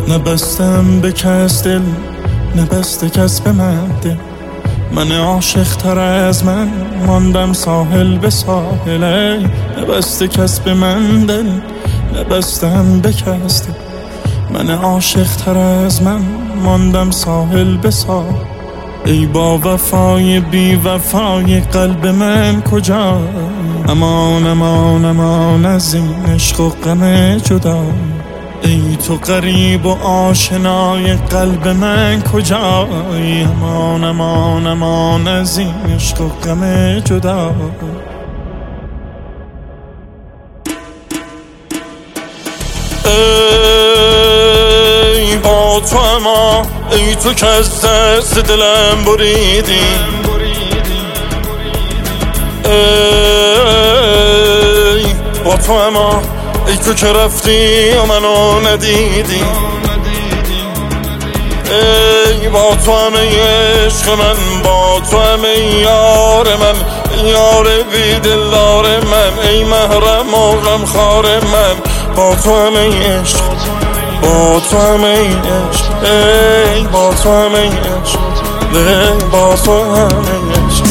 نبستم به کس دل، نبسته کس به من دل. من عاشق تر از من ماندم ساحل به ساحل. نبسته کس به من دل، نبستم به کس دل. من عاشق تر از من ماندم ساحل به ساحل. ای با وفای بی وفای قلب من کجا؟ امان امان امان از این عشق و غم جدا. ای تو غریب و آشنای قلب من کجایی؟ امان امان امان از این عشق و غم جدا. ای با تو اما ای تو که از دست دلم بریدی. ای با تو اما ای تو که رفتی و منو ندیدی. ای با تو همه عشق من، با تو همه یار من، یار بی دلدار من، ای محرم و غمخوار من. با تو همه عشق، با تو همه عشق، ای با تو همه عشق، ای با تو همه عشق.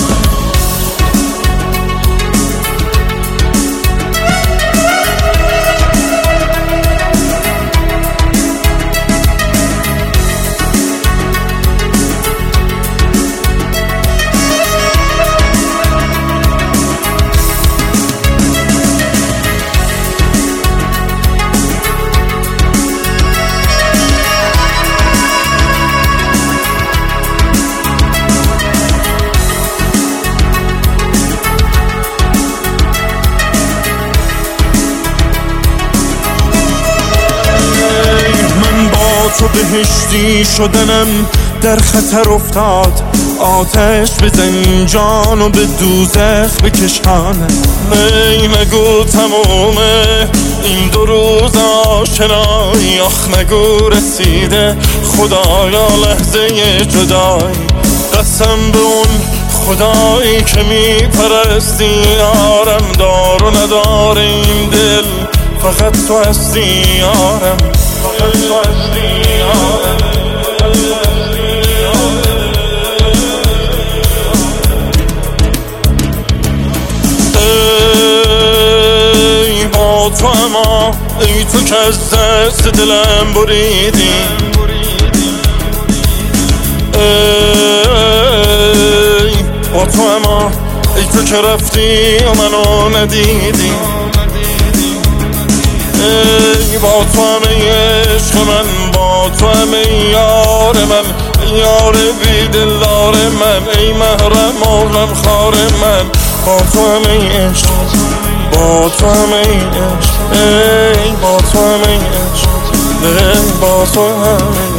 تو بهشتی شدنم در خطر افتاد. آتش بزن جان و به دوزخ بکشانم. ای نگو تمومه این 2 روز آشنایی. آخ نگو رسیده خدایا لحظه جدایی. قسم به اون خدایی که میپرستی یارم. دار و ندار این دل فقط تو هستی یارم، فقط تو هستی یارم. ای با تو اما ای تو که از دست دلم بریدی. ای با تو اما ای تو که رفتی و منو ندیدی. ای با تو همه عشق من، با تو همه یار من، یار بی دلدار من، ای محرم و غمخوار من. با تو همه عشق، با تو همه عشق، ای با تو همه عشق، ای با تو همه